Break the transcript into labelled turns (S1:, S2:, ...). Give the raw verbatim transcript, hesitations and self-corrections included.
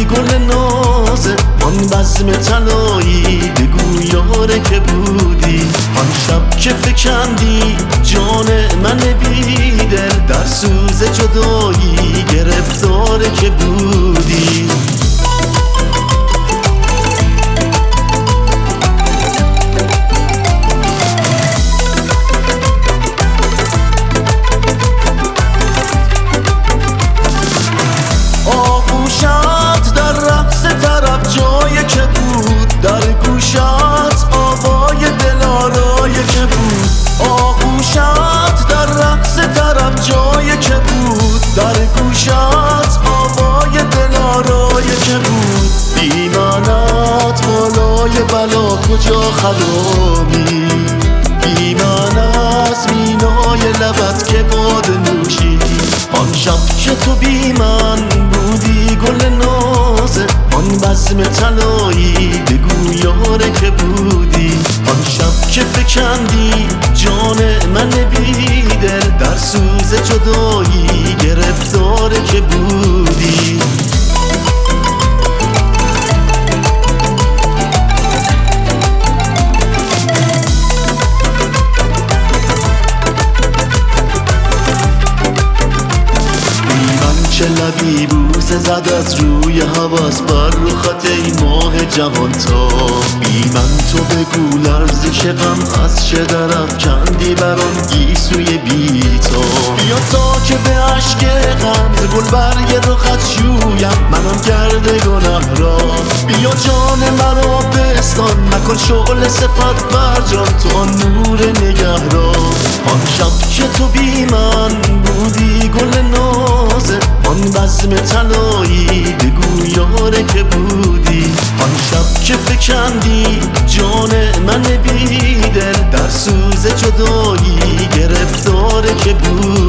S1: گل نازه آن بزم طلایی بگو یاره که بودی آن شب که فکندی جان من بیدل در سوز جدایی گرفتاره که بودی آغوشت در رقص طرب جای که بود در گوشت آوای دلارای که بود آغوشت در رقص طرب جای که بود در گوشت آوای دلارای که بود بیمنت بالای بلا کجا خرامی بیمن از مینای لبت که باد نوشیدی آن شب که تو بی من بودی گل نازه آن بزم طلایی بگو یاره که بودی آن شب که فکندی جان من بیدل در سوز جدایی گرفتاره که بودی چه لبی بوسه زد از روی حواس بر رو خط ای ماه جوان تا بی من تو بگو لرزش غم از چه درف کندی برام گیسوی بی تا بیا تا که به عشق غم گل برگ رخت شویم منم کرده گناه را بیا جان مرا بستان نکن شعل صفت بر جان تو آن نور نگه را آن شب که تو بی من بودی گل نازه آن بزم طلایی بگو یاره که بودی آن شب که فکندی جان من بیدل در سوز جدایی گرفتاره که بود